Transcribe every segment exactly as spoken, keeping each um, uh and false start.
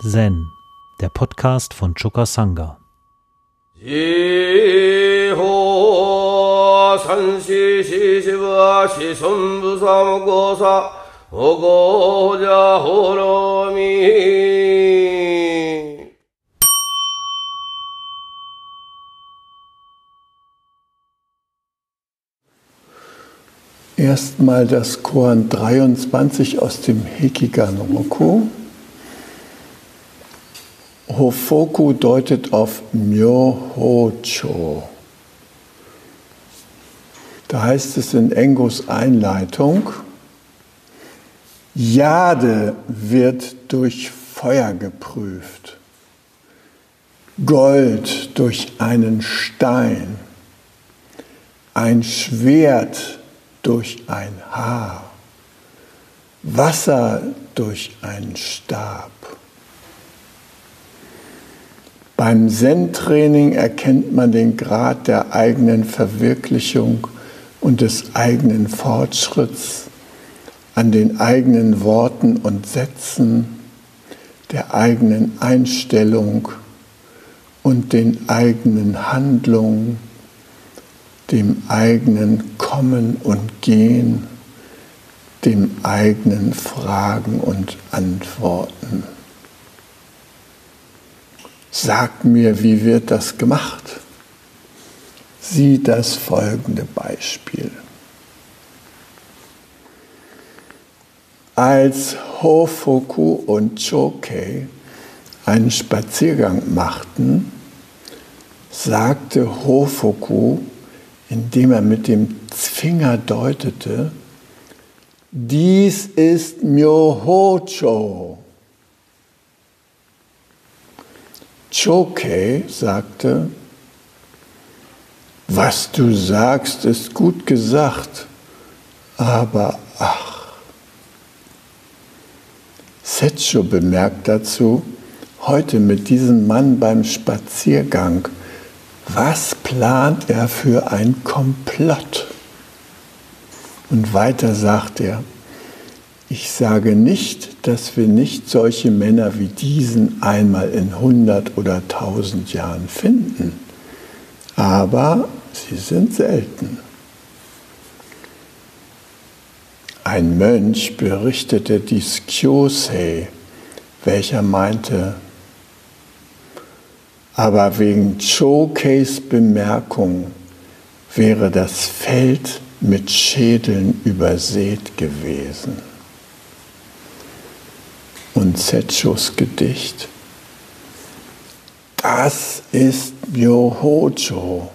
Zen, der Podcast von Choka Sangha. Erstmal das Koan dreiundzwanzig aus dem Hekigan-Roku. Hofoku deutet auf Myoho-cho. Da heißt es in Engos Einleitung: Jade wird durch Feuer geprüft, Gold durch einen Stein, ein Schwert durch ein Haar, Wasser durch einen Stab. Beim Zen-Training erkennt man den Grad der eigenen Verwirklichung und des eigenen Fortschritts an den eigenen Worten und Sätzen, der eigenen Einstellung und den eigenen Handlungen, dem eigenen Kommen und Gehen, dem eigenen Fragen und Antworten. Sag mir, wie wird das gemacht? Sieh das folgende Beispiel. Als Hofoku und Chokei einen Spaziergang machten, sagte Hofoku, indem er mit dem Finger deutete: Dies ist Myoho-cho. Chokei sagte: Was du sagst, ist gut gesagt, aber ach. Setcho bemerkt dazu: Heute mit diesem Mann beim Spaziergang, was plant er für ein Komplott? Und weiter sagt er: Ich sage nicht, dass wir nicht solche Männer wie diesen einmal in hundert oder tausend Jahren finden, aber sie sind selten. Ein Mönch berichtete dies Kyosei, welcher meinte: Aber wegen Chokeis Bemerkung wäre das Feld mit Schädeln übersät gewesen. Und Setchos Gedicht: Das ist Myoho-cho.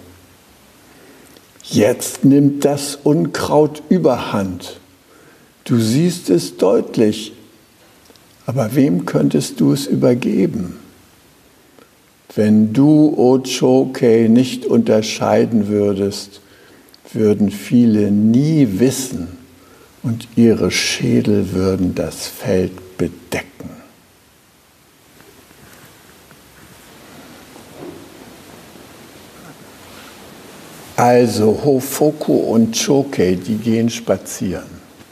Jetzt nimmt das Unkraut überhand. Du siehst es deutlich, aber wem könntest du es übergeben? Wenn du, O Chokei, nicht unterscheiden würdest, würden viele nie wissen und ihre Schädel würden das Feld bedecken. Also Hofoku und Chokei, die gehen spazieren.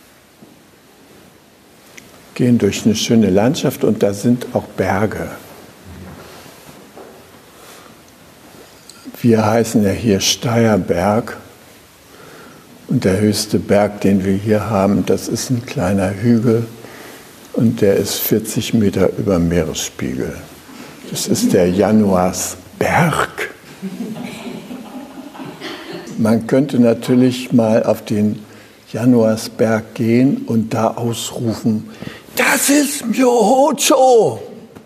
Gehen durch eine schöne Landschaft und da sind auch Berge. Wir heißen ja hier Steierberg und der höchste Berg, den wir hier haben, das ist ein kleiner Hügel und der ist vierzig Meter über Meeresspiegel. Das ist der Januarsberg. Man könnte natürlich mal auf den Januarsberg gehen und da ausrufen: Das ist Myoho-cho!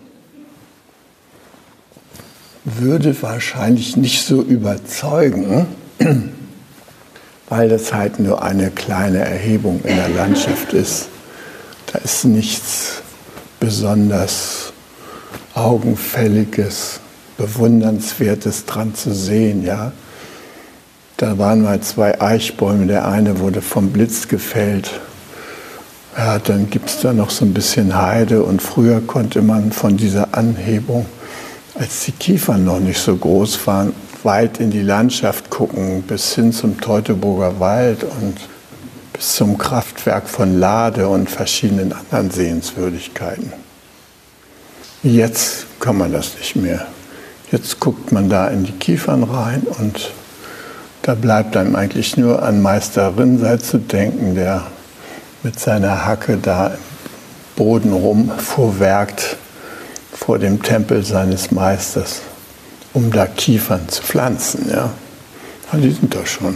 Würde wahrscheinlich nicht so überzeugen, weil das halt nur eine kleine Erhebung in der Landschaft ist. Da ist nichts besonders Augenfälliges, Bewundernswertes dran zu sehen. Ja? Da waren mal zwei Eichbäume, der eine wurde vom Blitz gefällt. Ja, dann gibt es da noch so ein bisschen Heide und früher konnte man von dieser Anhebung, als die Kiefern noch nicht so groß waren, weit in die Landschaft gucken, bis hin zum Teutoburger Wald und bis zum Kraftwerk von Lade und verschiedenen anderen Sehenswürdigkeiten. Jetzt kann man das nicht mehr. Jetzt guckt man da in die Kiefern rein und da bleibt einem eigentlich nur an Meister Rinzai zu denken, der mit seiner Hacke da im Boden rumfuhrwerkt vor dem Tempel seines Meisters, um da Kiefern zu pflanzen. Ja, und die sind da schon.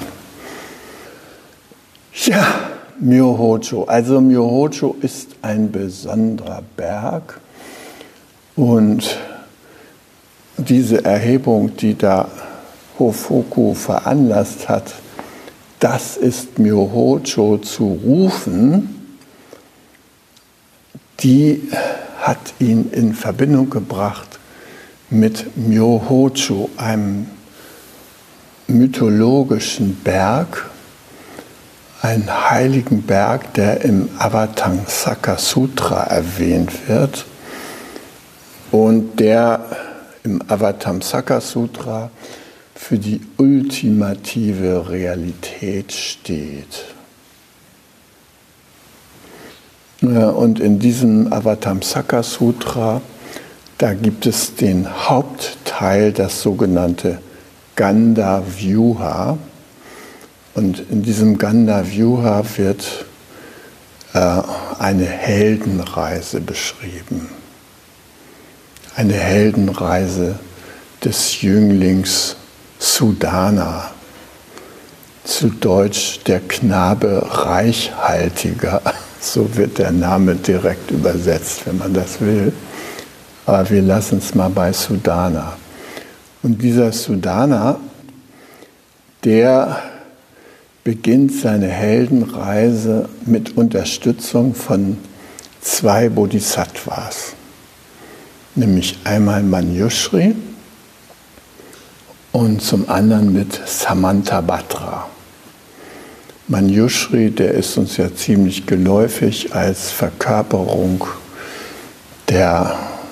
Ja, Myoho-cho. Also Myoho-cho ist ein besonderer Berg und diese Erhebung, die da Hofuku veranlasst hat, das ist Myoho-cho zu rufen, die hat ihn in Verbindung gebracht mit Myoho-cho, einem mythologischen Berg, einen heiligen Berg, der im Avatamsaka Sutra erwähnt wird und der im Avatamsaka Sutra für die ultimative Realität steht. Und in diesem Avatamsaka Sutra, da gibt es den Hauptteil, das sogenannte Gandha-Vyuha. Und in diesem Gandha-Vyuha wird äh, eine Heldenreise beschrieben. Eine Heldenreise des Jünglings Sudana, zu Deutsch der Knabe Reichhaltiger, so wird der Name direkt übersetzt, wenn man das will. Aber wir lassen es mal bei Sudana. Und dieser Sudana, der beginnt seine Heldenreise mit Unterstützung von zwei Bodhisattvas, nämlich einmal Manjushri und zum anderen mit Samantabhadra. Manjushri, der ist uns ja ziemlich geläufig als Verkörperung der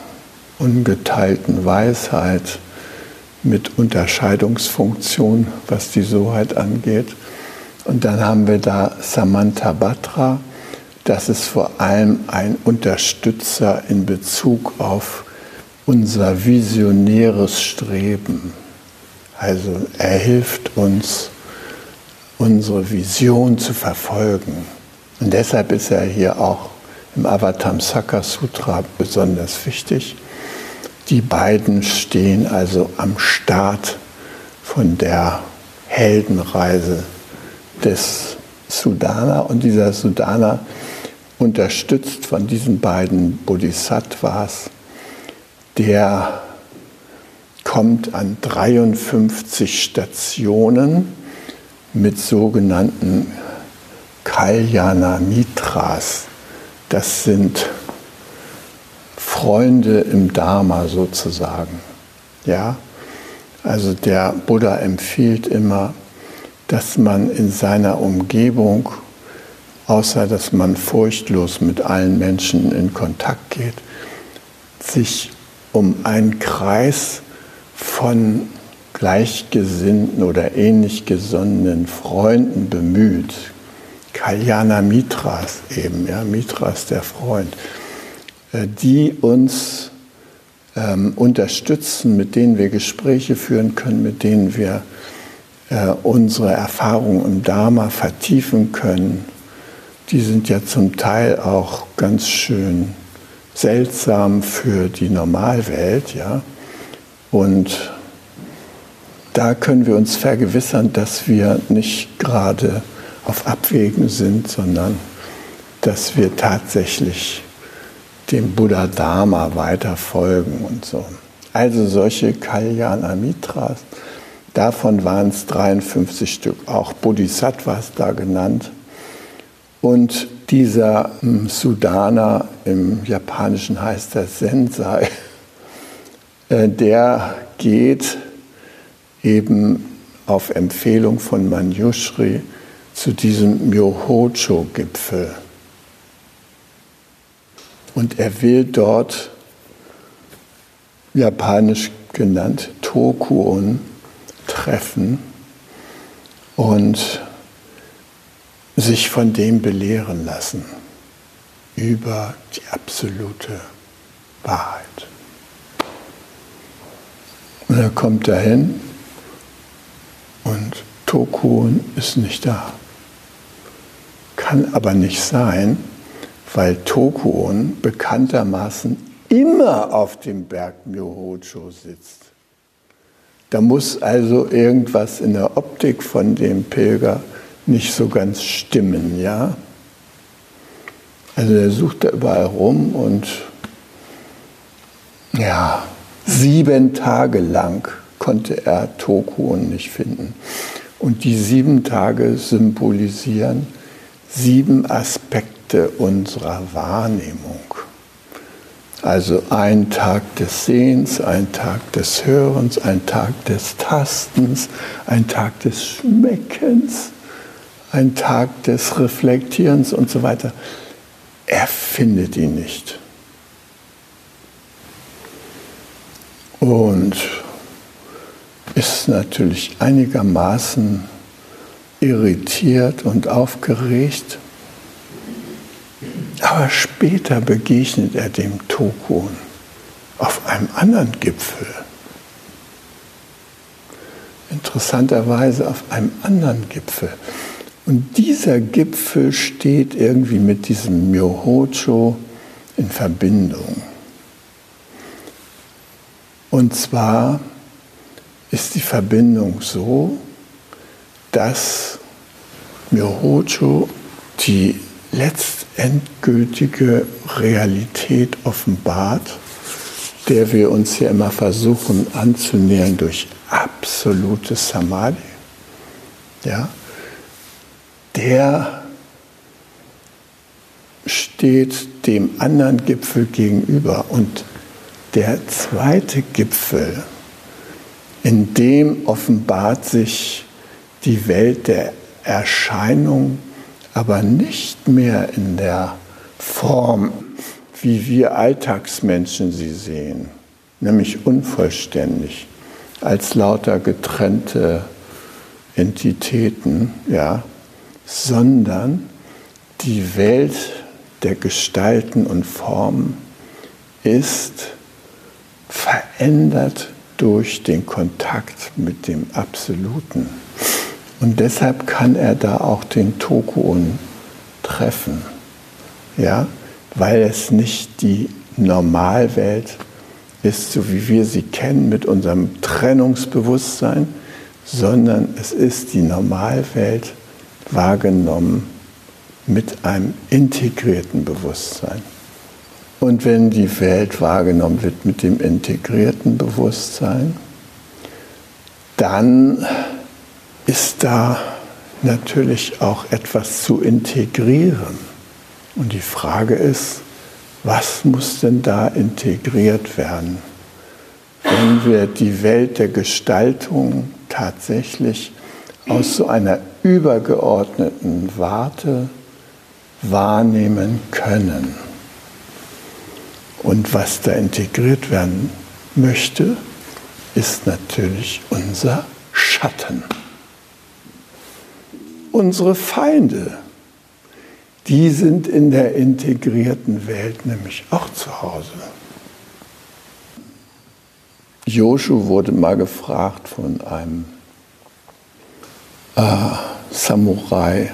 ungeteilten Weisheit mit Unterscheidungsfunktion, was die Soheit angeht. Und dann haben wir da Samantabhadra, das ist vor allem ein Unterstützer in Bezug auf unser visionäres Streben. Also er hilft uns, unsere Vision zu verfolgen. Und deshalb ist er hier auch im Avatamsaka Sutra besonders wichtig. Die beiden stehen also am Start von der Heldenreise des Sudana. Und dieser Sudana, unterstützt von diesen beiden Bodhisattvas, der kommt an dreiundfünfzig Stationen mit sogenannten Kalyana Mitras. Das sind Freunde im Dharma sozusagen. Ja? Also der Buddha empfiehlt immer, dass man in seiner Umgebung, außer dass man furchtlos mit allen Menschen in Kontakt geht, sich um einen Kreis von gleichgesinnten oder ähnlich gesonnenen Freunden bemüht. Kalyana Mitras eben, ja, Mitras der Freund, die uns ähm, unterstützen, mit denen wir Gespräche führen können, mit denen wir äh, unsere Erfahrungen im Dharma vertiefen können. Die sind ja zum Teil auch ganz schön seltsam für die Normalwelt, ja. Und da können wir uns vergewissern, dass wir nicht gerade auf Abwägen sind, sondern dass wir tatsächlich dem Buddha Dharma weiter folgen und so. Also solche Kalyana Mitras, davon waren es dreiundfünfzig Stück, auch Bodhisattvas da genannt. Und dieser Sudana, im Japanischen heißt er Sensei, der geht eben auf Empfehlung von Manjushri zu diesem Myoho-cho-Gipfel. Und er will dort, japanisch genannt, Tokuon, treffen und sich von dem belehren lassen über die absolute Wahrheit. Und er kommt dahin und Tokuon ist nicht da. Kann aber nicht sein, weil Tokuon bekanntermaßen immer auf dem Berg Myoho-cho sitzt. Da muss also irgendwas in der Optik von dem Pilger nicht so ganz stimmen, ja? Also er sucht da überall rum und ja, sieben Tage lang konnte er Tokuon nicht finden. Und die sieben Tage symbolisieren sieben Aspekte unserer Wahrnehmung. Also ein Tag des Sehens, ein Tag des Hörens, ein Tag des Tastens, ein Tag des Schmeckens, ein Tag des Reflektierens und so weiter. Er findet ihn nicht. Und ist natürlich einigermaßen irritiert und aufgeregt. Aber später begegnet er dem Tokuon auf einem anderen Gipfel. Interessanterweise auf einem anderen Gipfel. Und dieser Gipfel steht irgendwie mit diesem Myoho-cho in Verbindung. Und zwar ist die Verbindung so, dass Myoho-cho die letztendgültige Realität offenbart, der wir uns ja immer versuchen anzunähern durch absolutes Samadhi. Ja, der steht dem anderen Gipfel gegenüber. Und der zweite Gipfel, in dem offenbart sich die Welt der Erscheinung, aber nicht mehr in der Form, wie wir Alltagsmenschen sie sehen, nämlich unvollständig, als lauter getrennte Entitäten, ja, sondern die Welt der Gestalten und Formen ist verändert durch den Kontakt mit dem Absoluten. Und deshalb kann er da auch den Tokuon treffen, ja, weil es nicht die Normalwelt ist, so wie wir sie kennen mit unserem Trennungsbewusstsein, sondern es ist die Normalwelt wahrgenommen mit einem integrierten Bewusstsein. Und wenn die Welt wahrgenommen wird mit dem integrierten Bewusstsein, dann ist da natürlich auch etwas zu integrieren. Und die Frage ist, was muss denn da integriert werden? Wenn wir die Welt der Gestaltung tatsächlich aus so einer übergeordneten Warte wahrnehmen können. Und was da integriert werden möchte, ist natürlich unser Schatten. Unsere Feinde, die sind in der integrierten Welt nämlich auch zu Hause. Joshu wurde mal gefragt von einem äh, Samurai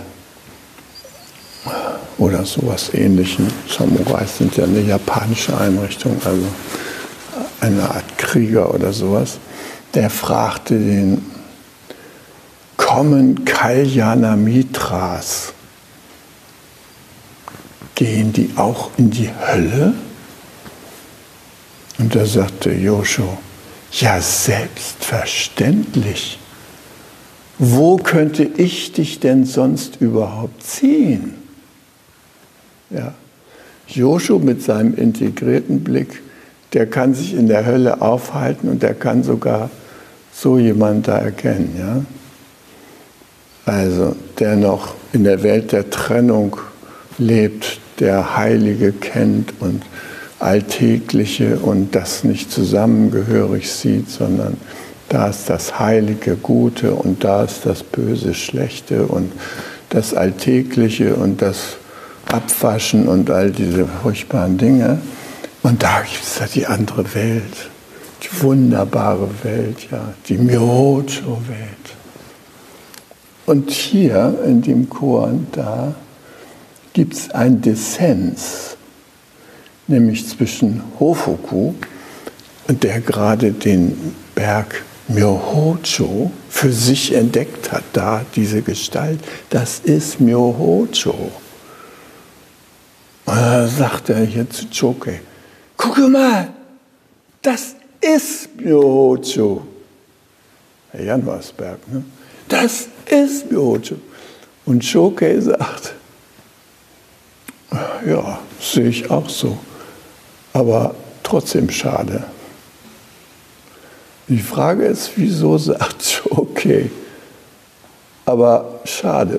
oder sowas Ähnlichem. Samurais sind ja eine japanische Einrichtung, also eine Art Krieger oder sowas. Der fragte den, kommen Kalyana Mitras, gehen die auch in die Hölle? Und da sagte Joshu, ja, selbstverständlich. Wo könnte ich dich denn sonst überhaupt ziehen? Ja. Joshu mit seinem integrierten Blick, der kann sich in der Hölle aufhalten und der kann sogar so jemanden da erkennen. Ja? Also der noch in der Welt der Trennung lebt, der Heilige kennt und Alltägliche und das nicht zusammengehörig sieht, sondern da ist das Heilige Gute und da ist das Böse Schlechte und das Alltägliche und das Abwaschen und all diese furchtbaren Dinge. Und da gibt es ja die andere Welt. Die wunderbare Welt, ja, die Myoho-Welt. Und hier in dem Koan, da gibt es einen Dissens, nämlich zwischen Hofuku, der gerade den Berg Myoho-cho für sich entdeckt hat, da diese Gestalt, das ist Myoho-cho. Und da sagt er hier zu Chokei, guck mal, das ist Myoho-cho. Herr Janwarsberg, ne? Das ist Myoho-cho. Und Chokei sagt, ja, sehe ich auch so, aber trotzdem schade. Die Frage ist, wieso sagt Chokei, aber schade.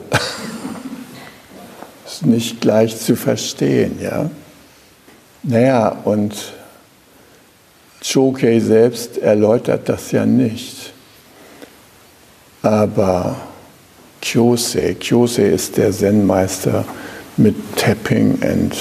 Ist nicht gleich zu verstehen, ja. Naja, und Chokei selbst erläutert das ja nicht. Aber Kyosei, Kyosei ist der Zen-Meister mit Tapping and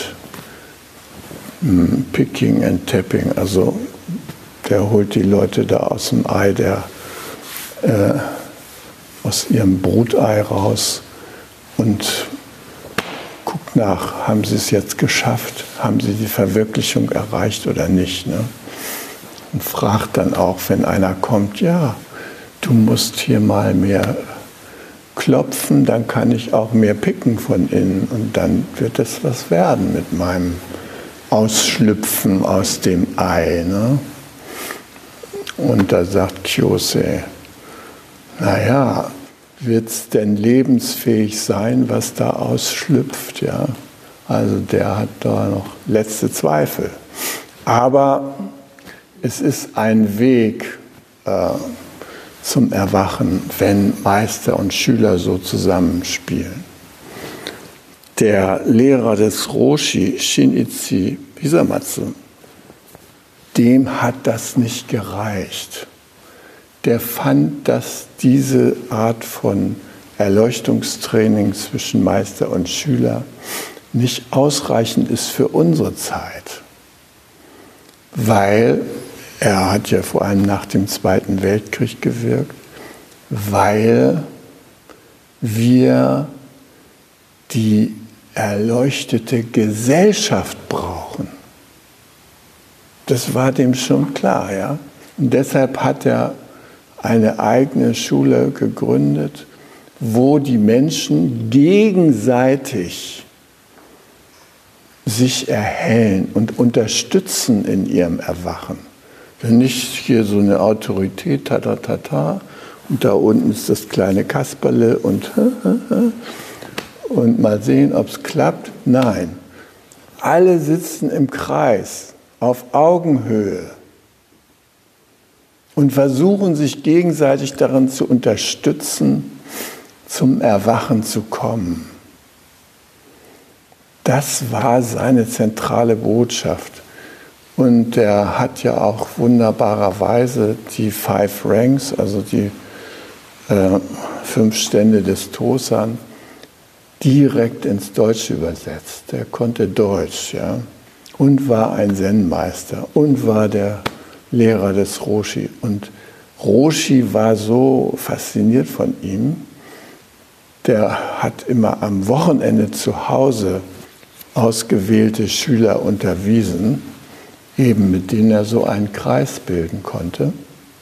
mm, Picking and Tapping, also der holt die Leute da aus dem Ei, der, äh, aus ihrem Brutei raus und guckt nach, haben sie es jetzt geschafft, haben sie die Verwirklichung erreicht oder nicht. Ne? Und fragt dann auch, wenn einer kommt, ja, du musst hier mal mehr klopfen, dann kann ich auch mehr picken von innen und dann wird es was werden mit meinem Ausschlüpfen aus dem Ei. Ne? Und da sagt Kyosei, naja, wird es denn lebensfähig sein, was da ausschlüpft? Ja? Also der hat da noch letzte Zweifel. Aber es ist ein Weg äh, zum Erwachen, wenn Meister und Schüler so zusammenspielen. Der Lehrer des Roshi, Shinichi Hisamatsu, dem hat das nicht gereicht. Der fand, dass diese Art von Erleuchtungstraining zwischen Meister und Schüler nicht ausreichend ist für unsere Zeit. Weil, er hat ja vor allem nach dem Zweiten Weltkrieg gewirkt, weil wir die erleuchtete Gesellschaft brauchen. Das war dem schon klar, ja. Und deshalb hat er eine eigene Schule gegründet, wo die Menschen gegenseitig sich erhellen und unterstützen in ihrem Erwachen. Wenn nicht hier so eine Autorität, tata, tata, und da unten ist das kleine Kasperle und und mal sehen, ob es klappt. Nein, alle sitzen im Kreis, auf Augenhöhe und versuchen sich gegenseitig darin zu unterstützen, zum Erwachen zu kommen. Das war seine zentrale Botschaft. Und er hat ja auch wunderbarerweise die Five Ranks, also die äh, fünf Stände des Tosan, direkt ins Deutsche übersetzt. Er konnte Deutsch, ja, und war ein Zen-Meister und war der Lehrer des Roshi. Und Roshi war so fasziniert von ihm, der hat immer am Wochenende zu Hause ausgewählte Schüler unterwiesen, eben mit denen er so einen Kreis bilden konnte.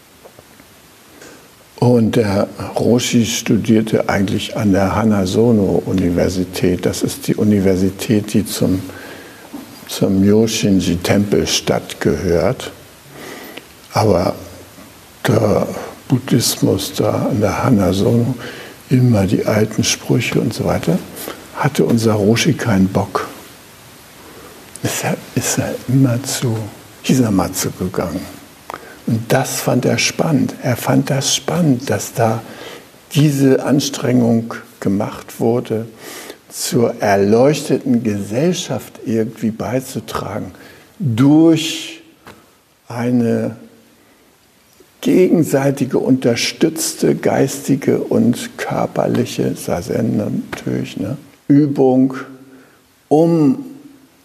Und der Roshi studierte eigentlich an der Hanazono-Universität. Das ist die Universität, die zum, zum Myoshinji-Tempelstadt gehört. Aber der Buddhismus da an der Hanazono, immer die alten Sprüche und so weiter, hatte unser Roshi keinen Bock. Deshalb ist er immer zu Hisamatsu gegangen. Und das fand er spannend. Er fand das spannend, dass da diese Anstrengung gemacht wurde, zur erleuchteten Gesellschaft irgendwie beizutragen, durch eine gegenseitige unterstützte geistige und körperliche, Sazen natürlich, ne, Übung, um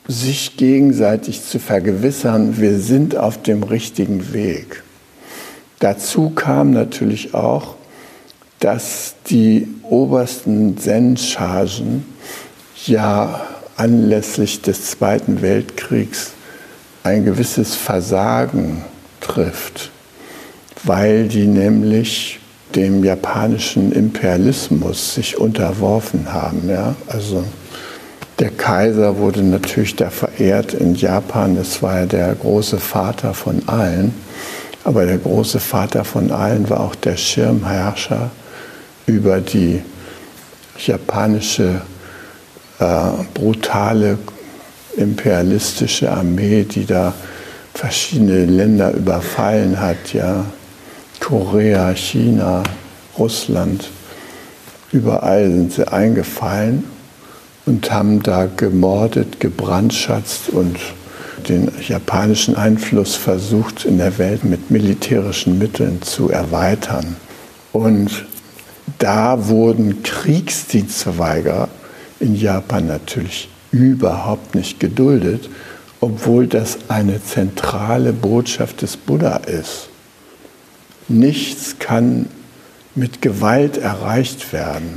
sich gegenseitig zu vergewissern, wir sind auf dem richtigen Weg. Dazu kam natürlich auch, dass die obersten Zen-Chargen ja anlässlich des Zweiten Weltkriegs ein gewisses Versagen trifft, weil die nämlich dem japanischen Imperialismus sich unterworfen haben. Ja? Also der Kaiser wurde natürlich da verehrt in Japan, das war ja der große Vater von allen, aber der große Vater von allen war auch der Schirmherrscher über die japanische äh, brutale imperialistische Armee, die da verschiedene Länder überfallen hat, ja, Korea, China, Russland, überall sind sie eingefallen und haben da gemordet, gebrandschatzt und den japanischen Einfluss versucht, in der Welt mit militärischen Mitteln zu erweitern. Und da wurden Kriegsdienstverweigerer in Japan natürlich überhaupt nicht geduldet, obwohl das eine zentrale Botschaft des Buddha ist. Nichts kann mit Gewalt erreicht werden.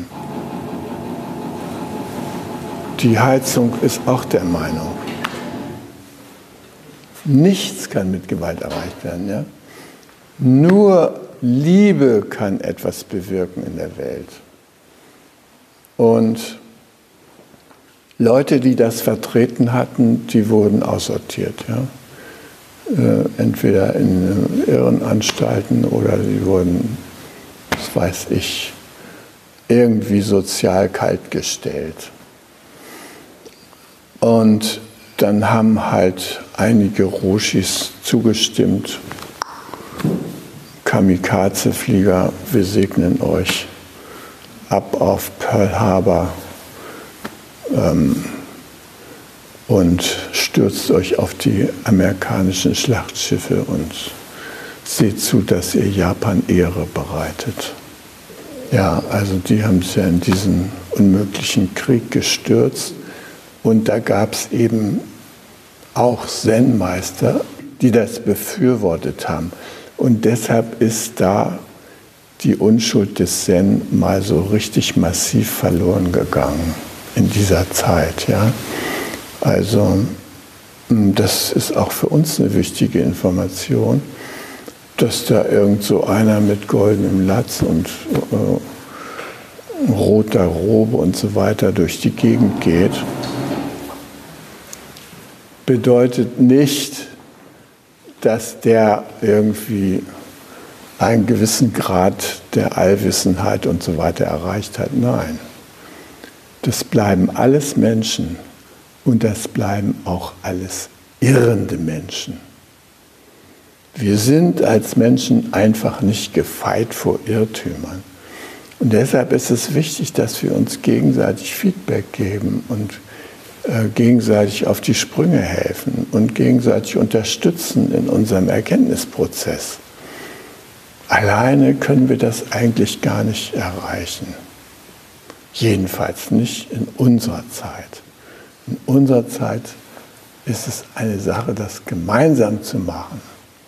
Die Heizung ist auch der Meinung. Nichts kann mit Gewalt erreicht werden. Ja? Nur Liebe kann etwas bewirken in der Welt. Und Leute, die das vertreten hatten, die wurden aussortiert. Ja? Äh, entweder in Irrenanstalten oder sie wurden, was weiß ich, irgendwie sozial kaltgestellt. Und dann haben halt einige Roshis zugestimmt. Kamikaze-Flieger, wir segnen euch ab auf Pearl Harbor ähm, und stürzt euch auf die amerikanischen Schlachtschiffe und seht zu, dass ihr Japan Ehre bereitet. Ja, also die haben es ja in diesen unmöglichen Krieg gestürzt. Und da gab es eben auch Zen-Meister, die das befürwortet haben. Und deshalb ist da die Unschuld des Zen mal so richtig massiv verloren gegangen in dieser Zeit. Ja? Also das ist auch für uns eine wichtige Information, dass da irgend so einer mit goldenem Latz und äh, roter Robe und so weiter durch die Gegend geht. Bedeutet nicht, dass der irgendwie einen gewissen Grad der Allwissenheit und so weiter erreicht hat. Nein, das bleiben alles Menschen und das bleiben auch alles irrende Menschen. Wir sind als Menschen einfach nicht gefeit vor Irrtümern. Und deshalb ist es wichtig, dass wir uns gegenseitig Feedback geben und gegenseitig auf die Sprünge helfen und gegenseitig unterstützen in unserem Erkenntnisprozess. Alleine können wir das eigentlich gar nicht erreichen. Jedenfalls nicht in unserer Zeit. In unserer Zeit ist es eine Sache, das gemeinsam zu machen.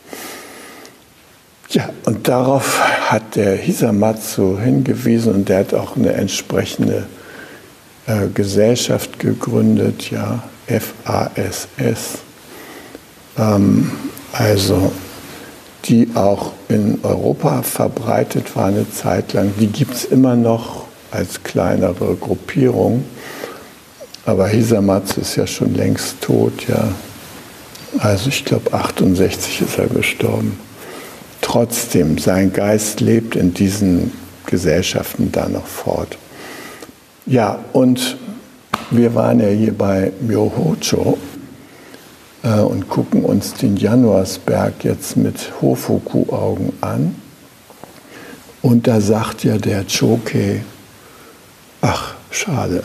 Ja, und darauf hat der Hisamatsu hingewiesen und der hat auch eine entsprechende Gesellschaft gegründet, ja, F A S S, ähm, also die auch in Europa verbreitet war eine Zeit lang. Die gibt es immer noch als kleinere Gruppierung, aber Hisamatsu ist ja schon längst tot, ja. Also ich glaube achtundsechzig ist er gestorben. Trotzdem, sein Geist lebt in diesen Gesellschaften da noch fort. Ja, und wir waren ja hier bei Myohocho äh, und gucken uns den Januarsberg jetzt mit Hofuku-Augen an. Und da sagt ja der Chokei, ach, schade.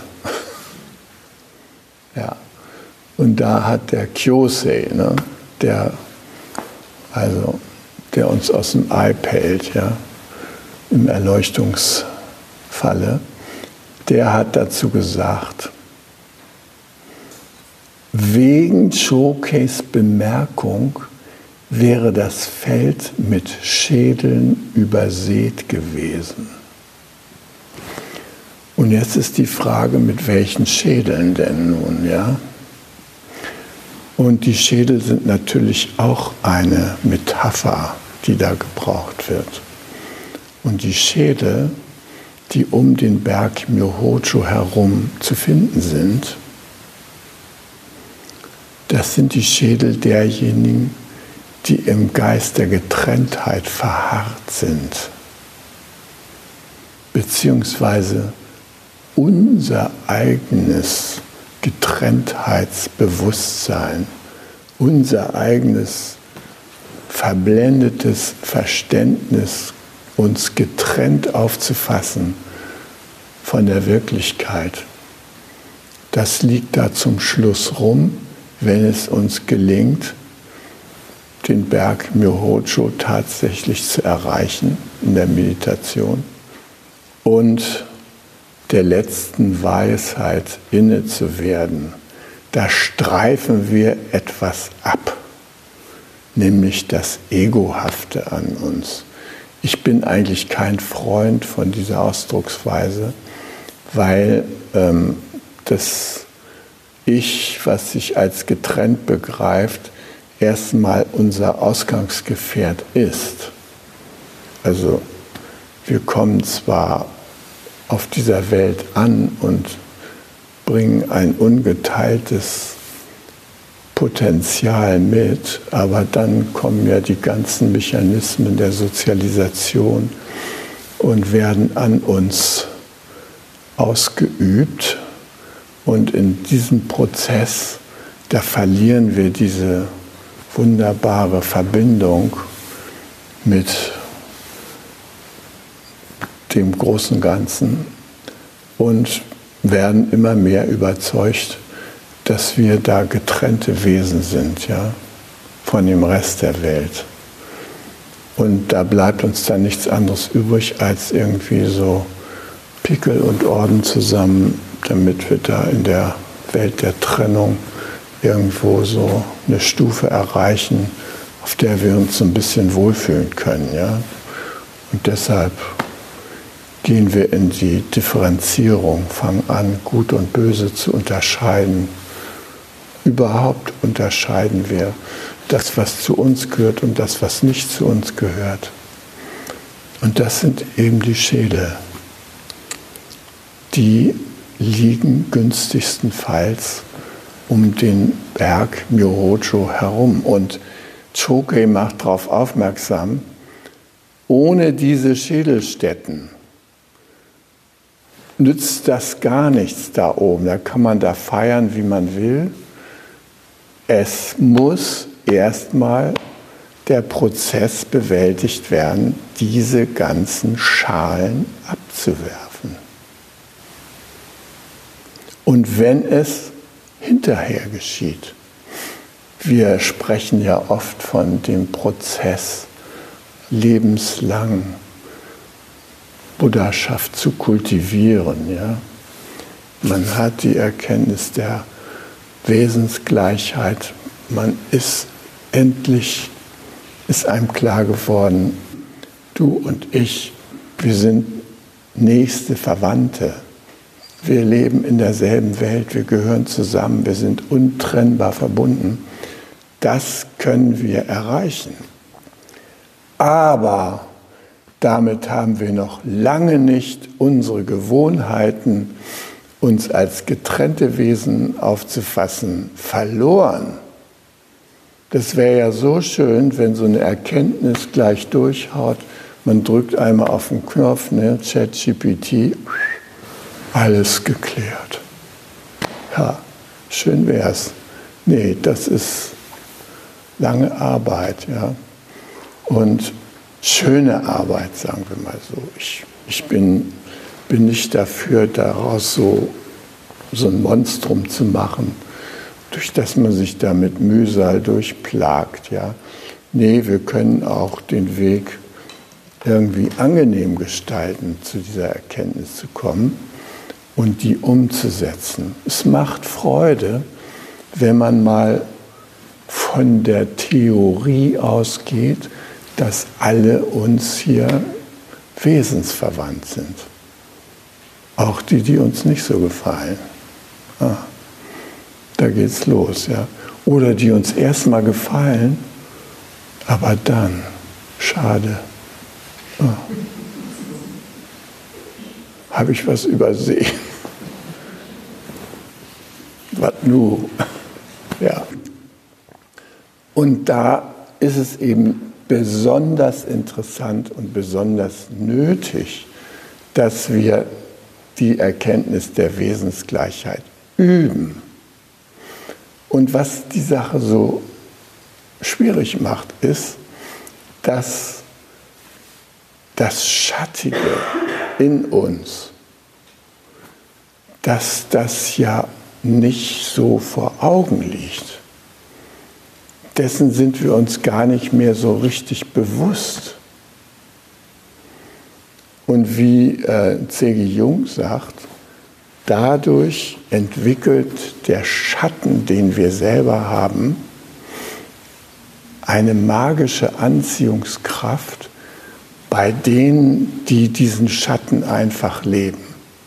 Ja, und da hat der Kyosei, ne, der, also, der uns aus dem Ei pellt, ja, im Erleuchtungsfalle, der hat dazu gesagt, wegen Chokes Bemerkung wäre das Feld mit Schädeln übersät gewesen. Und jetzt ist die Frage, mit welchen Schädeln denn nun, ja? Und die Schädel sind natürlich auch eine Metapher, die da gebraucht wird. Und die Schädel, die um den Berg Myoho-jo herum zu finden sind, das sind die Schädel derjenigen, die im Geist der Getrenntheit verharrt sind, beziehungsweise unser eigenes Getrenntheitsbewusstsein, unser eigenes verblendetes Verständnis, uns getrennt aufzufassen von der Wirklichkeit, das liegt da zum Schluss rum, wenn es uns gelingt, den Berg Myoho-jo tatsächlich zu erreichen in der Meditation und der letzten Weisheit inne zu werden. Da streifen wir etwas ab, nämlich das Egohafte an uns. Ich bin eigentlich kein Freund von dieser Ausdrucksweise, weil ähm, das Ich, was sich als getrennt begreift, erstmal unser Ausgangsgefährt ist. Also wir kommen zwar auf dieser Welt an und bringen ein ungeteiltes Potenzial mit, aber dann kommen ja die ganzen Mechanismen der Sozialisation und werden an uns ausgeübt. Und in diesem Prozess, da verlieren wir diese wunderbare Verbindung mit dem großen Ganzen und werden immer mehr überzeugt, dass wir da getrennte Wesen sind, ja, von dem Rest der Welt. Und da bleibt uns dann nichts anderes übrig, als irgendwie so Pickel und Orden zusammen, damit wir da in der Welt der Trennung irgendwo so eine Stufe erreichen, auf der wir uns so ein bisschen wohlfühlen können, ja. Und deshalb gehen wir in die Differenzierung, fangen an, Gut und Böse zu unterscheiden. Überhaupt unterscheiden wir das, was zu uns gehört und das, was nicht zu uns gehört. Und das sind eben die Schädel. Die liegen günstigstenfalls um den Berg Myoho-jo herum. Und Choke macht darauf aufmerksam, ohne diese Schädelstätten nützt das gar nichts da oben. Da kann man da feiern, wie man will. Es muss erstmal der Prozess bewältigt werden, diese ganzen Schalen abzuwerfen. Und wenn es hinterher geschieht, wir sprechen ja oft von dem Prozess, lebenslang Buddhaschaft zu kultivieren. Ja? Man hat die Erkenntnis der Wesensgleichheit, man ist endlich, ist einem klar geworden, du und ich, wir sind nächste Verwandte. Wir leben in derselben Welt, wir gehören zusammen, wir sind untrennbar verbunden. Das können wir erreichen. Aber damit haben wir noch lange nicht unsere Gewohnheiten, uns als getrennte Wesen aufzufassen, verloren. Das wäre ja so schön, wenn so eine Erkenntnis gleich durchhaut. Man drückt einmal auf den Knopf, ne, ChatGPT, alles geklärt. Ja, schön wär's. Nee, das ist lange Arbeit, ja. Und schöne Arbeit, sagen wir mal so. Ich, ich bin, bin nicht dafür, daraus so, so ein Monstrum zu machen, durch das man sich da mit Mühsal durchplagt, ja. Nee, wir können auch den Weg irgendwie angenehm gestalten, zu dieser Erkenntnis zu kommen und die umzusetzen. Es macht Freude, wenn man mal von der Theorie ausgeht, dass alle uns hier wesensverwandt sind. Auch die, die uns nicht so gefallen. Ah, da geht's los, ja. Oder die uns erstmal gefallen, aber dann, schade. Ah. Habe ich was übersehen? Was nu? Ja. Und da ist es eben besonders interessant und besonders nötig, dass wir die Erkenntnis der Wesensgleichheit üben. Und was die Sache so schwierig macht, ist, dass das Schattige in uns, dass das ja nicht so vor Augen liegt. Dessen sind wir uns gar nicht mehr so richtig bewusst. Und wie äh, C G Jung sagt, dadurch entwickelt der Schatten, den wir selber haben, eine magische Anziehungskraft bei denen, die diesen Schatten einfach leben.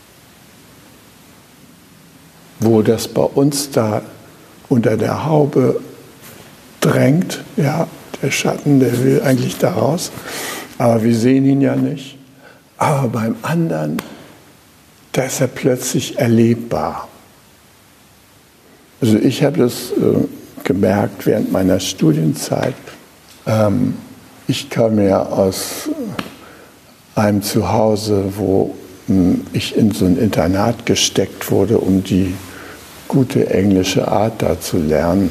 Wo das bei uns da unter der Haube drängt, ja, der Schatten, der will eigentlich da raus, aber wir sehen ihn ja nicht. Aber beim anderen, da ist er plötzlich erlebbar. Also ich habe das äh, gemerkt während meiner Studienzeit. Ähm, ich kam ja aus einem Zuhause, wo ähm, ich in so ein Internat gesteckt wurde, um die gute englische Art da zu lernen.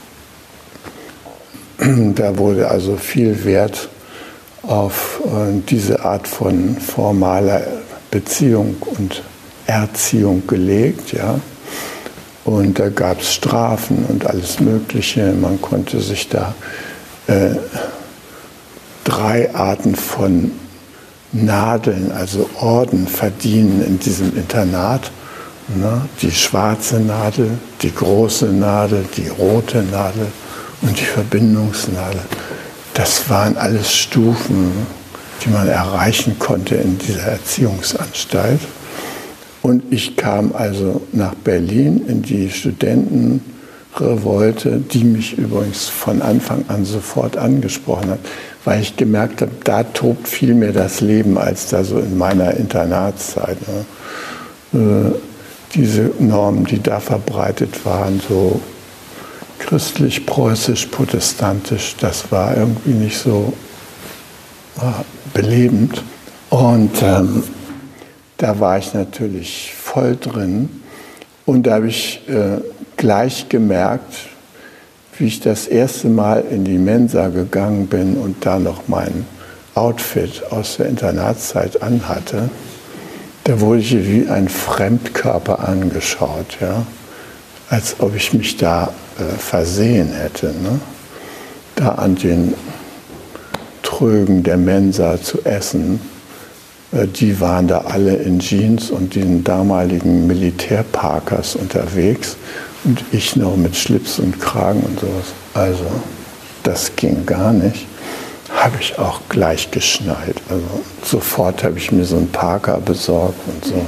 Ne? Da wurde also viel Wert auf äh, diese Art von formaler Beziehung und Erziehung gelegt. Ja? Und da gab es Strafen und alles Mögliche. Man konnte sich da äh, drei Arten von Nadeln, also Orden, verdienen in diesem Internat. Ne? Die schwarze Nadel, die große Nadel, die rote Nadel und die Verbindungsnadel. Das waren alles Stufen, die man erreichen konnte in dieser Erziehungsanstalt. Und ich kam also nach Berlin in die Studentenrevolte, die mich übrigens von Anfang an sofort angesprochen hat, weil ich gemerkt habe, da tobt viel mehr das Leben als da so in meiner Internatszeit. Ne? Äh, diese Normen, die da verbreitet waren, so christlich, preußisch, protestantisch, das war irgendwie nicht so äh, belebend. Und ähm, da war ich natürlich voll drin und da habe ich äh, gleich gemerkt, wie ich das erste Mal in die Mensa gegangen bin und da noch mein Outfit aus der Internatszeit anhatte. Da wurde ich wie ein Fremdkörper angeschaut, ja? Als ob ich mich da äh, versehen hätte. Ne? Da an den Trögen der Mensa zu essen. Die waren da alle in Jeans und den damaligen Militärparkers unterwegs und ich noch mit Schlips und Kragen und sowas. Also, das ging gar nicht. Habe ich auch gleich geschnallt. Also, sofort habe ich mir so einen Parker besorgt und so.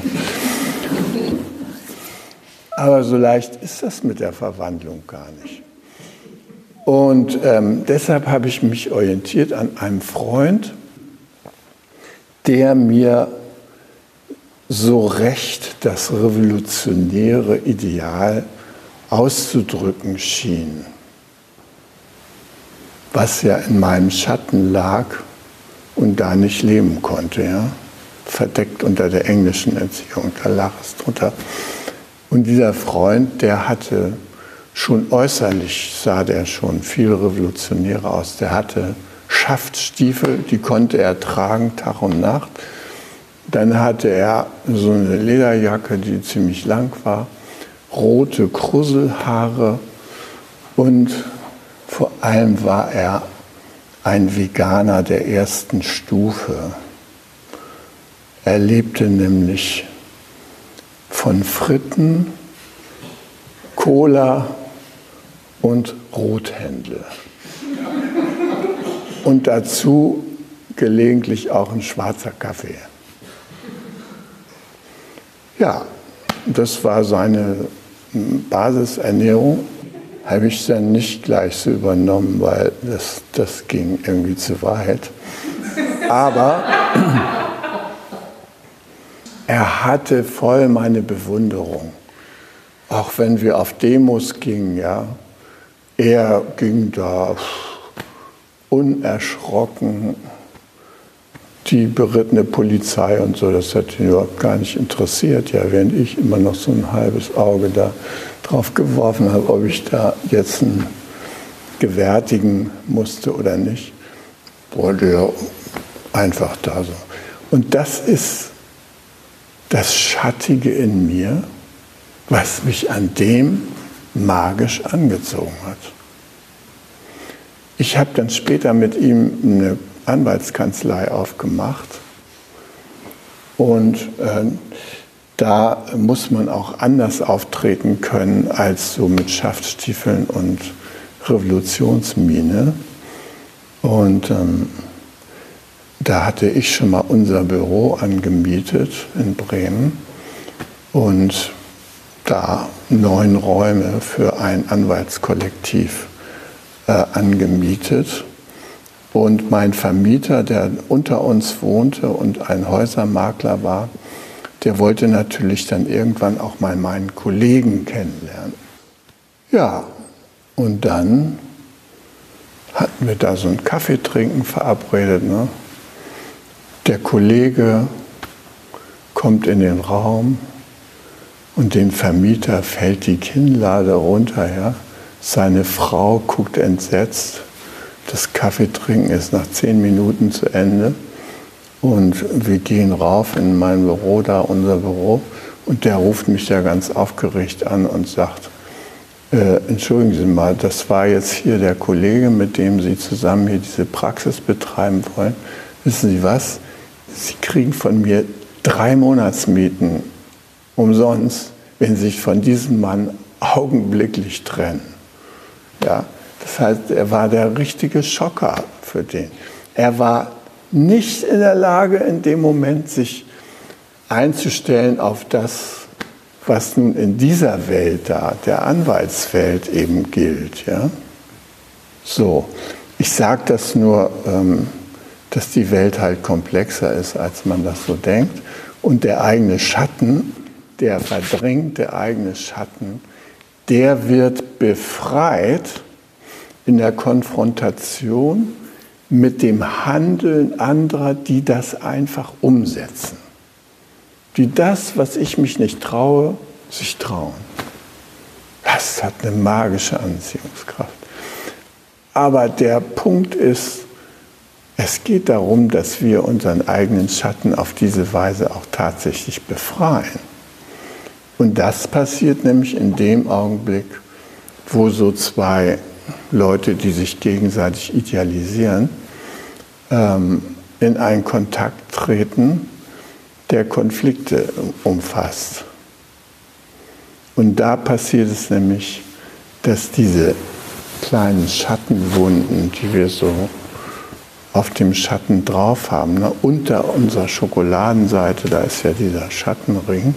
Aber so leicht ist das mit der Verwandlung gar nicht. Und ähm, deshalb habe ich mich orientiert an einem Freund, der mir so recht das revolutionäre Ideal auszudrücken schien, was ja in meinem Schatten lag und da nicht leben konnte, ja? Verdeckt unter der englischen Erziehung, da lag es drunter. Und dieser Freund, der hatte schon äußerlich, sah der schon viel revolutionärer aus, der hatte Schaftstiefel, die konnte er tragen, Tag und Nacht. Dann hatte er so eine Lederjacke, die ziemlich lang war, rote Krusselhaare und vor allem war er ein Veganer der ersten Stufe. Er lebte nämlich von Fritten, Cola und Rothändle. Und dazu gelegentlich auch ein schwarzer Kaffee. Ja, das war seine Basisernährung. Habe ich dann nicht gleich so übernommen, weil das, das ging irgendwie zu weit. Aber er hatte voll meine Bewunderung. Auch wenn wir auf Demos gingen, ja, er ging da unerschrocken, die berittene Polizei und so, das hat ihn überhaupt gar nicht interessiert, ja, während ich immer noch so ein halbes Auge da drauf geworfen habe, ob ich da jetzt einen gewärtigen musste oder nicht, wollte er einfach da so. Und das ist das Schattige in mir, was mich an dem magisch angezogen hat. Ich habe dann später mit ihm eine Anwaltskanzlei aufgemacht und äh, da muss man auch anders auftreten können als so mit Schaftstiefeln und Revolutionsmiene. Und ähm, da hatte ich schon mal unser Büro angemietet in Bremen und da neun Räume für ein Anwaltskollektiv äh, angemietet. Und mein Vermieter, der unter uns wohnte und ein Häusermakler war, der wollte natürlich dann irgendwann auch mal meinen Kollegen kennenlernen. Ja, und dann hatten wir da so ein Kaffeetrinken verabredet. Ne? Der Kollege kommt in den Raum und dem Vermieter fällt die Kinnlade runter. Ja? Seine Frau guckt entsetzt. Das Kaffeetrinken ist nach zehn Minuten zu Ende. Und wir gehen rauf in mein Büro, da unser Büro. Und der ruft mich da ganz aufgeregt an und sagt, äh, entschuldigen Sie mal, das war jetzt hier der Kollege, mit dem Sie zusammen hier diese Praxis betreiben wollen. Wissen Sie was? Sie kriegen von mir drei Monatsmieten umsonst, wenn Sie sich von diesem Mann augenblicklich trennen. Ja, das heißt, er war der richtige Schocker für den. Er war nicht in der Lage, in dem Moment sich einzustellen auf das, was nun in dieser Welt da, der Anwaltswelt eben gilt. Ja? So, ich sage das nur, ähm, dass die Welt halt komplexer ist, als man das so denkt. Und der eigene Schatten, der verdrängte eigene Schatten, der wird befreit in der Konfrontation mit dem Handeln anderer, die das einfach umsetzen. Die das, was ich mich nicht traue, sich trauen. Das hat eine magische Anziehungskraft. Aber der Punkt ist, es geht darum, dass wir unseren eigenen Schatten auf diese Weise auch tatsächlich befreien. Und das passiert nämlich in dem Augenblick, wo so zwei Leute, die sich gegenseitig idealisieren, ähm, in einen Kontakt treten, der Konflikte umfasst. Und da passiert es nämlich, dass diese kleinen Schattenwunden, die wir so auf dem Schatten drauf haben, ne, unter unserer Schokoladenseite, da ist ja dieser Schattenring,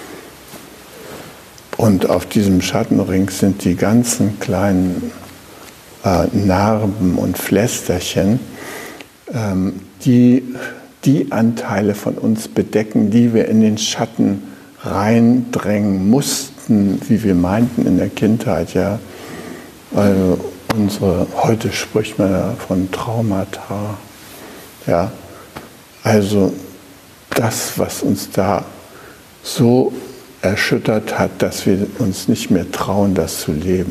und auf diesem Schattenring sind die ganzen kleinen äh, Narben und Pflästerchen, ähm, die die Anteile von uns bedecken, die wir in den Schatten reindrängen mussten, wie wir meinten in der Kindheit. Ja. Also unsere, heute spricht man ja von Traumata. Ja. Also das, was uns da so erschüttert hat, dass wir uns nicht mehr trauen, das zu leben.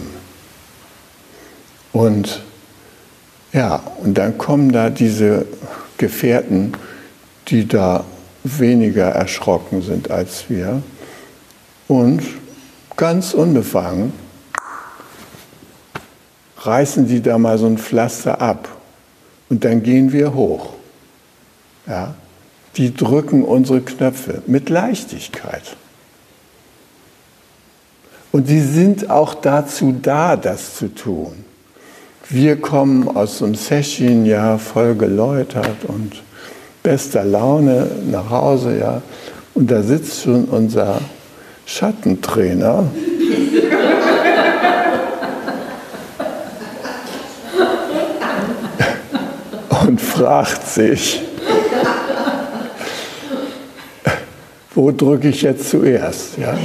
Und ja, und dann kommen da diese Gefährten, die da weniger erschrocken sind als wir und ganz unbefangen reißen die da mal so ein Pflaster ab und dann gehen wir hoch. Ja? Die drücken unsere Knöpfe mit Leichtigkeit. Und sie sind auch dazu da, das zu tun. Wir kommen aus so einem Session, ja, voll geläutert und bester Laune nach Hause, ja. Und da sitzt schon unser Schattentrainer. Und fragt sich, wo drücke ich jetzt zuerst? Ja?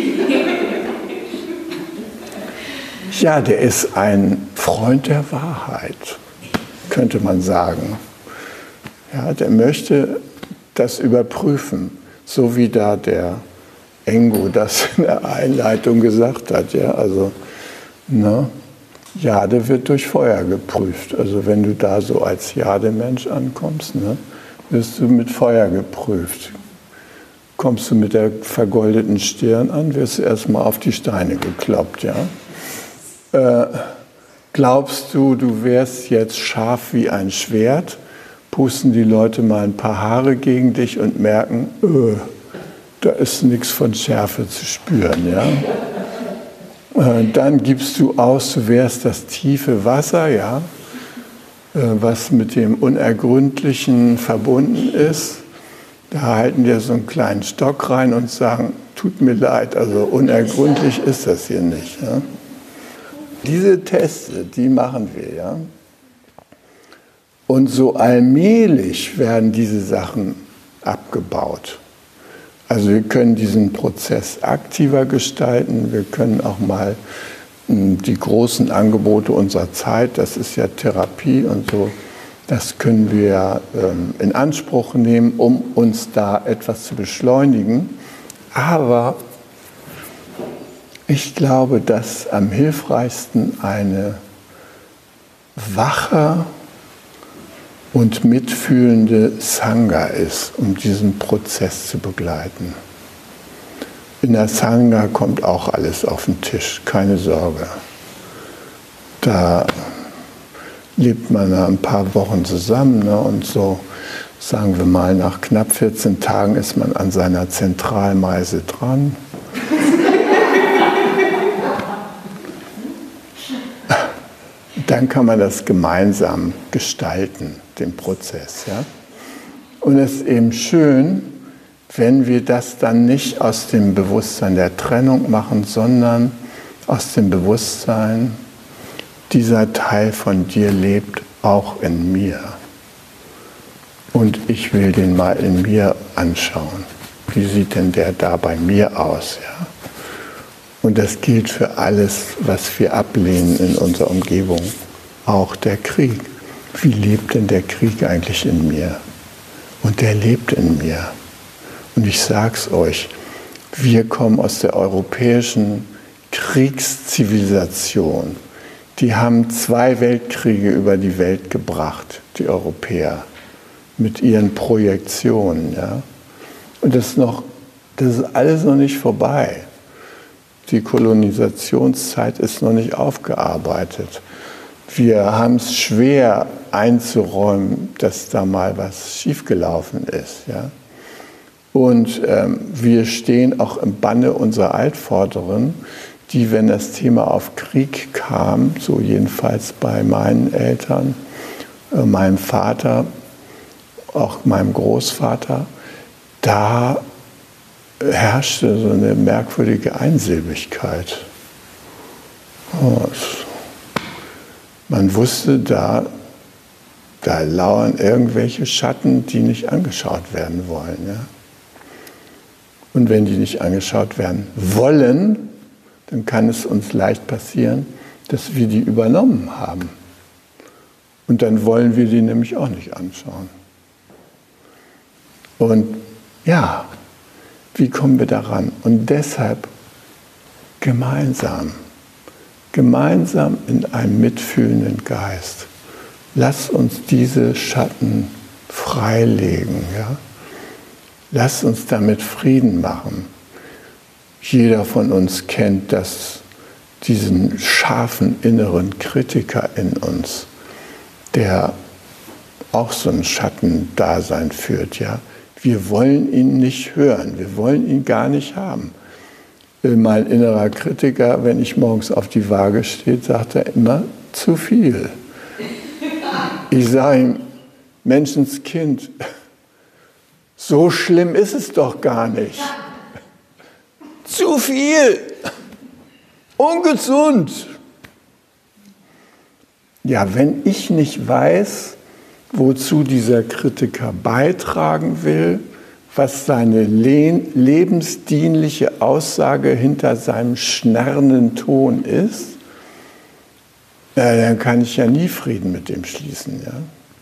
Ja, der ist ein Freund der Wahrheit, könnte man sagen. Ja, der möchte das überprüfen, so wie da der Engo das in der Einleitung gesagt hat. Ja, also, ne? Jade wird durch Feuer geprüft. Also wenn du da so als Jade-Mensch ankommst, ne, wirst du mit Feuer geprüft. Kommst du mit der vergoldeten Stirn an, wirst du erstmal auf die Steine gekloppt. Ja? Äh, glaubst du, du wärst jetzt scharf wie ein Schwert, pusten die Leute mal ein paar Haare gegen dich und merken, öh, da ist nichts von Schärfe zu spüren. Ja? Dann gibst du aus, du wärst das tiefe Wasser, ja, was mit dem Unergründlichen verbunden ist. Da halten dir so einen kleinen Stock rein und sagen, tut mir leid, also unergründlich ist das hier nicht. Ja. Diese Teste, die machen wir, ja. Und so allmählich werden diese Sachen abgebaut. Also wir können diesen Prozess aktiver gestalten, wir können auch mal die großen Angebote unserer Zeit, das ist ja Therapie und so, das können wir in Anspruch nehmen, um uns da etwas zu beschleunigen. Aber ich glaube, dass am hilfreichsten eine wache und mitfühlende Sangha ist, um diesen Prozess zu begleiten. In der Sangha kommt auch alles auf den Tisch, keine Sorge. Da lebt man ein paar Wochen zusammen, ne, und so, sagen wir mal, nach knapp vierzehn Tagen ist man an seiner Zentralmeise dran. Dann kann man das gemeinsam gestalten, den Prozess. Ja? Und es ist eben schön, wenn wir das dann nicht aus dem Bewusstsein der Trennung machen, sondern aus dem Bewusstsein, dieser Teil von dir lebt auch in mir. Und ich will den mal in mir anschauen. Wie sieht denn der da bei mir aus? Ja? Und das gilt für alles, was wir ablehnen in unserer Umgebung. Auch der Krieg. Wie lebt denn der Krieg eigentlich in mir? Und der lebt in mir. Und ich sag's euch, wir kommen aus der europäischen Kriegszivilisation. Die haben zwei Weltkriege über die Welt gebracht, die Europäer, mit ihren Projektionen. Ja? Und das ist, noch, das ist alles noch nicht vorbei. Die Kolonisationszeit ist noch nicht aufgearbeitet. Wir haben es schwer einzuräumen, dass da mal was schiefgelaufen ist. Ja? Und ähm, wir stehen auch im Banne unserer Altvorderen, die, wenn das Thema auf Krieg kam, so jedenfalls bei meinen Eltern, äh, meinem Vater, auch meinem Großvater, da herrschte so eine merkwürdige Einsilbigkeit. Man wusste, da, da lauern irgendwelche Schatten, die nicht angeschaut werden wollen. Ja? Und wenn die nicht angeschaut werden wollen, dann kann es uns leicht passieren, dass wir die übernommen haben. Und dann wollen wir die nämlich auch nicht anschauen. Und ja, wie kommen wir daran? Und deshalb gemeinsam, gemeinsam in einem mitfühlenden Geist. Lass uns diese Schatten freilegen. Ja? Lass uns damit Frieden machen. Jeder von uns kennt das, diesen scharfen inneren Kritiker in uns, der auch so ein Schattendasein führt. Ja? Wir wollen ihn nicht hören, wir wollen ihn gar nicht haben. Mein innerer Kritiker, wenn ich morgens auf die Waage stehe, sagt er immer, zu viel. Ich sage ihm, Menschenskind, so schlimm ist es doch gar nicht. Zu viel, ungesund. Ja, wenn ich nicht weiß, wozu dieser Kritiker beitragen will, was seine lebensdienliche Aussage hinter seinem schnarrenden Ton ist, dann kann ich ja nie Frieden mit dem schließen. Ja?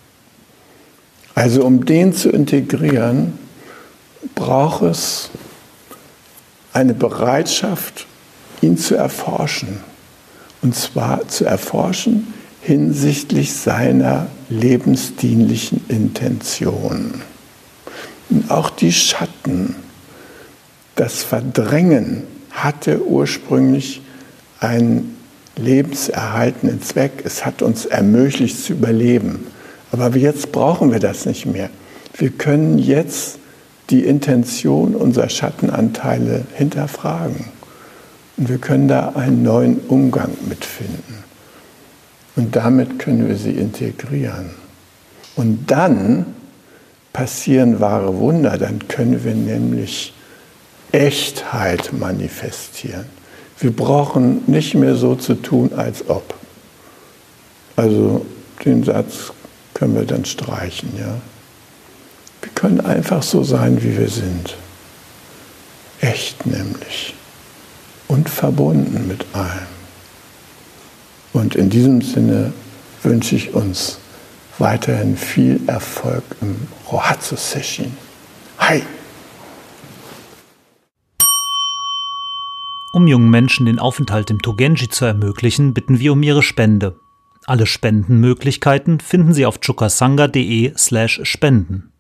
Also um den zu integrieren, braucht es eine Bereitschaft, ihn zu erforschen. Und zwar zu erforschen hinsichtlich seiner lebensdienlichen Intention. Und auch die Schatten, das Verdrängen hatte ursprünglich einen lebenserhaltenden Zweck. Es hat uns ermöglicht zu überleben. Aber jetzt brauchen wir das nicht mehr. Wir können jetzt die Intention unserer Schattenanteile hinterfragen. Und wir können da einen neuen Umgang mitfinden. Und damit können wir sie integrieren. Und dann passieren wahre Wunder, dann können wir nämlich Echtheit manifestieren. Wir brauchen nicht mehr so zu tun, als ob. Also den Satz können wir dann streichen. Ja? Wir können einfach so sein, wie wir sind. Echt nämlich. Und verbunden mit allem. Und in diesem Sinne wünsche ich uns weiterhin viel Erfolg im Rohatsu Sesshin. Hi! Um jungen Menschen den Aufenthalt im Togenji zu ermöglichen, bitten wir um ihre Spende. Alle Spendenmöglichkeiten finden Sie auf chukasanga punkt de slash spenden.